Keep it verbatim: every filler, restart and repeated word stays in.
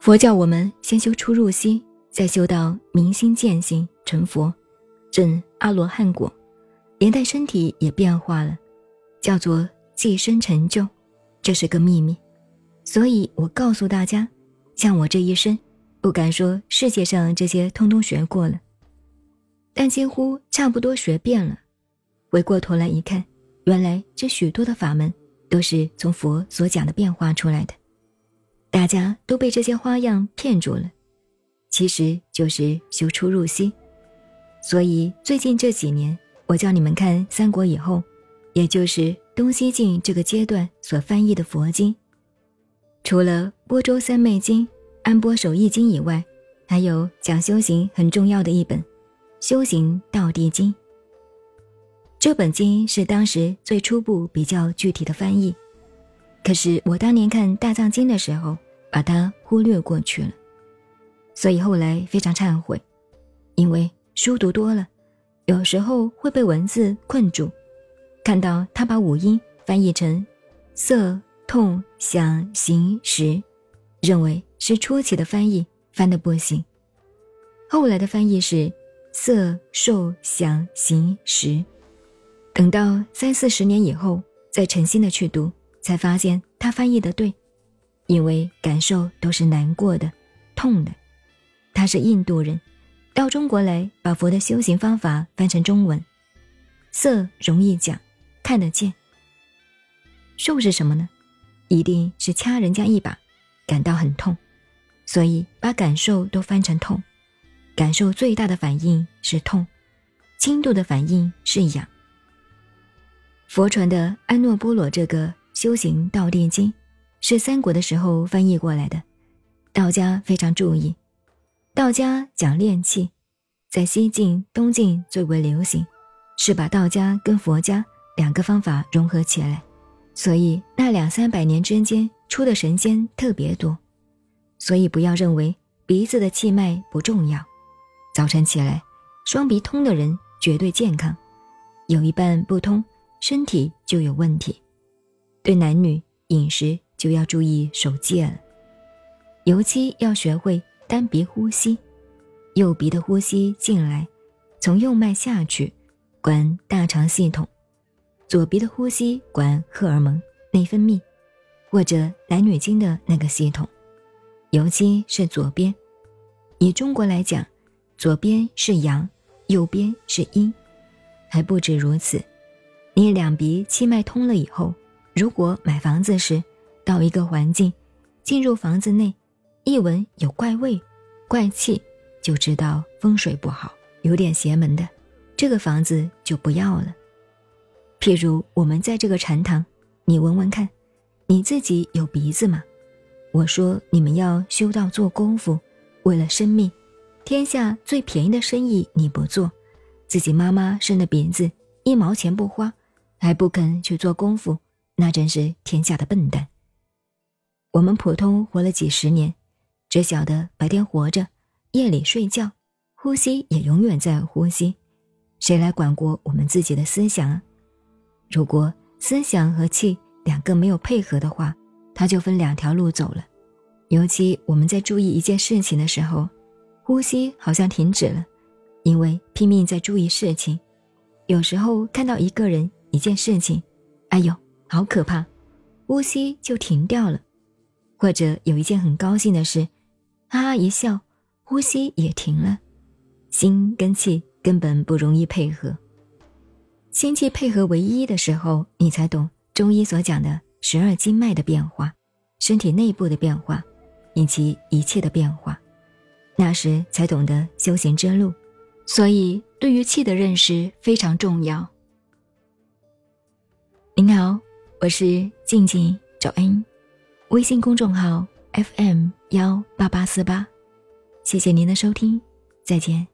佛教我们先修出入息，再修到明心见性成佛，证阿罗汉果，连带身体也变化了，叫做寄生成就，这是个秘密。所以我告诉大家，像我这一生不敢说世界上这些通通学过了，但几乎差不多学遍了。回过头来一看，原来这许多的法门都是从佛所讲的变化出来的，大家都被这些花样骗住了，其实就是修出入息。所以最近这几年我教你们看三国以后，也就是东西晋这个阶段所翻译的佛经，除了波州三昧经、安波守义经以外，还有讲修行很重要的一本修行道地经。这本经是当时最初步比较具体的翻译，可是我当年看大藏经的时候把它忽略过去了，所以后来非常忏悔，因为书读多了，有时候会被文字困住，看到他把五音翻译成色痛想行识，认为是初期的翻译翻得不行，后来的翻译是色受想行识，等到三四十年以后再诚心的去读，才发现他翻译的对，因为感受都是难过的痛的。他是印度人，到中国来把佛的修行方法翻成中文，色容易讲，看得见，受是什么呢？一定是掐人家一把，感到很痛，所以把感受都翻成痛。感受最大的反应是痛，轻度的反应是痒。佛传的安诺波罗这个修行道地经是三国的时候翻译过来的，道家非常注意，道家讲炼气，在西晋东晋最为流行，是把道家跟佛家两个方法融合起来，所以那两三百年之间出的神仙特别多。所以不要认为鼻子的气脉不重要，早晨起来双鼻通的人绝对健康，有一半不通，身体就有问题。对男女饮食就要注意守戒了，尤其要学会单鼻呼吸，右鼻的呼吸进来，从右脉下去管大肠系统，左鼻的呼吸管荷尔蒙内分泌，或者男女经的那个系统，尤其是左边。以中国来讲，左边是阳，右边是阴。还不止如此，你两鼻气脉通了以后，如果买房子时到一个环境，进入房子内一闻有怪味怪气，就知道风水不好，有点邪门的，这个房子就不要了。譬如我们在这个禅堂，你闻闻看，你自己有鼻子吗？我说你们要修道做功夫，为了生命，天下最便宜的生意你不做，自己妈妈生的鼻子一毛钱不花，还不肯去做功夫，那真是天下的笨蛋。我们普通活了几十年，只晓得白天活着，夜里睡觉，呼吸也永远在呼吸，谁来管过我们自己的思想啊？如果思想和气两个没有配合的话，它就分两条路走了。尤其我们在注意一件事情的时候，呼吸好像停止了，因为拼命在注意事情。有时候看到一个人一件事情，哎呦好可怕，呼吸就停掉了。或者有一件很高兴的事，哈哈一笑，呼吸也停了。心跟气根本不容易配合，心气配合为一的时候，你才懂中医所讲的十二经脉的变化，身体内部的变化，以及一切的变化，那时才懂得修行之路。所以对于气的认识非常重要。您好，我是静静找恩，微信公众号 F M 一八八四八，谢谢您的收听，再见。